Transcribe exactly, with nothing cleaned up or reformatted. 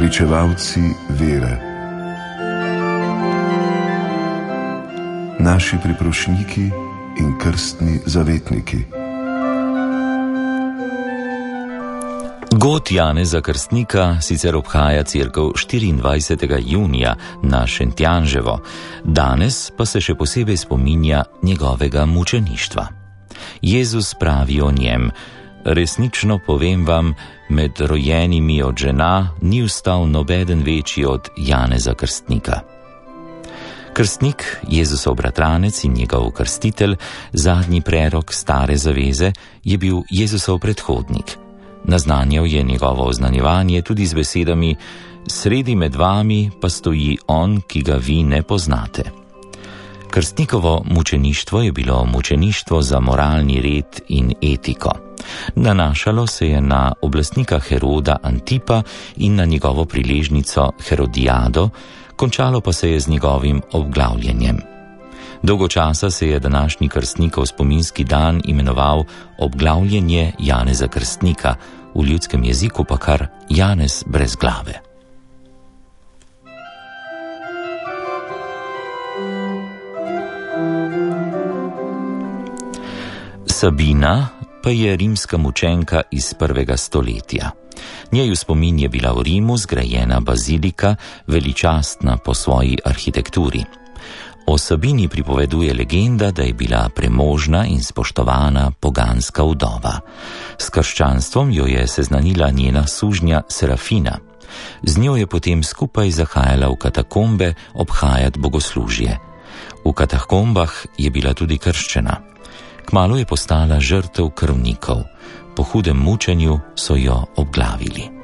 pričevalci vere, naši priprošniki in krstni zavetniki. God Janeza Krstnika sicer obhaja cerkev štiriindvajsetega junija na Šentjanževo, danes pa se še posebej spominja njegovega mučeništva. Jezus pravi o njem: resnično povem vam, med rojenimi od žena ni vstal nobeden večji od Janeza Krstnika. Krstnik, Jezusov bratranec in njegov krstitelj, zadnji prerok stare zaveze, je bil Jezusov predhodnik. Naznanjal je njegovo oznanjevanje tudi z besedami: sredi med vami pa stoji on, ki ga vi ne poznate. Krstnikovo mučeništvo je bilo mučeništvo za moralni red in etiko. Nanašalo se je na oblastnika Heroda Antipa in na njegovo priležnico Herodijado, končalo pa se je z njegovim obglavljenjem. Dolgo časa se je današnji krstnikov spominski dan imenoval obglavljenje Janeza Krstnika, v ljudskem jeziku pa kar Janez brez glave. Sabina pa je rimska mučenka iz prvega stoletja. Njej v spomin je bila v Rimu zgrajena bazilika, veličastna po svoji arhitekturi. O Sabini pripoveduje legenda, da je bila premožna in spoštovana poganska vdova. S krščanstvom jo je seznanila njena sužnja Serafina. Z njo je potem skupaj zahajala v katakombe obhajat bogoslužje. V katakombah je bila tudi krščena. Kmalu je postala žrtev krvnikov. Po hudem mučenju so jo obglavili.